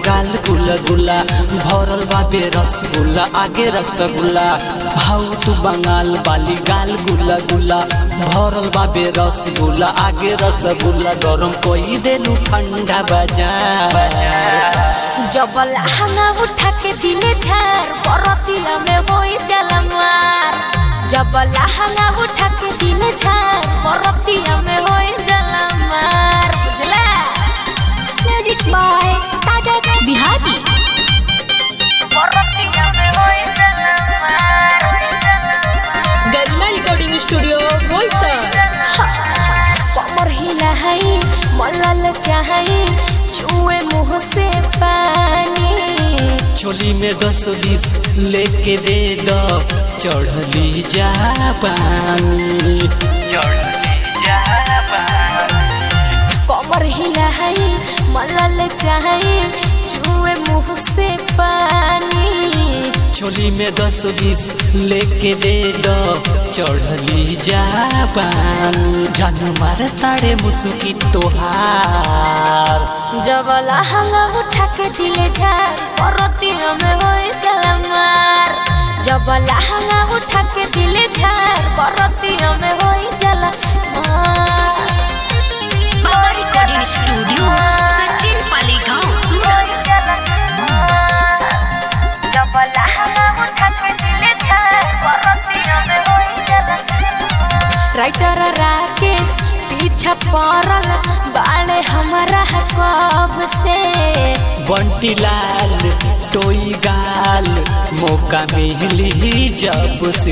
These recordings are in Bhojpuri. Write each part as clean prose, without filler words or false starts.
गाल गुला गुला भरल बाबे रसगुल्ला आगे रसगुल्ला हाउ तू बंगाल वाली गाल गुला गुला भरल बाबे रसगुल्ला आगे रसगुल्ला गरम कोई देलू ठंडा बाजार जबल हंगा उठा के दिले झार परतिया में होई जाला मार जबल हंगा उठा के दिले झार परतिया में होई जाला मार बुझला म्यूजिक बाय साजद बिहारी परतिया में होई जाला मार गरिमा रिकॉर्डिंग स्टूडियो बोईसर कमर हिला है मलल चाहे चुए मुंह से पानी चोली में 10-20 लेके दे दो चढ़ली जा पानी कमर हिला है मलल चाहे चुए मुंह से पानी चोली में 10-20 लेके दे दो चढ़ली जा पानी जान मार तारे मुसुकी तोहार जबल हंगा उठा के दिले झार परतिया में होई जाला मार जबल हंगा उठा के दिले झार परतिया में होई जाला मार बाबा रिकॉर्डिंग स्टूडियो सचिन पाली गांव जबल हंगा उठा के दिले झार परतिया में होई जाला राइटर राकेश पीछा पड़ल बाले हमारा कब से बंटी लाल टोई गाल मौका मिली जब से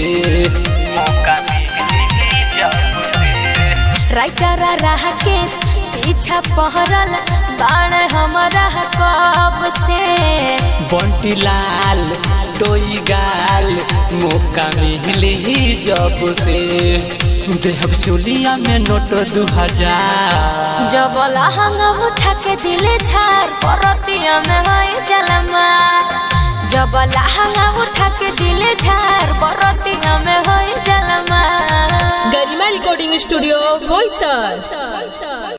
राइटर राकेश पीछा पड़ल बाले हमारा कब से बंटी लाल टोई गाल मौका मिली जब से देहब चोलिया में नोट 2000 जबल हंगा उठा के दिले झार परतिया में होई जाला मार जबल हंगा उठा के दिले झार परतिया में होई जाला मार गरिमा रिकॉर्डिंग स्टूडियो बोईसर।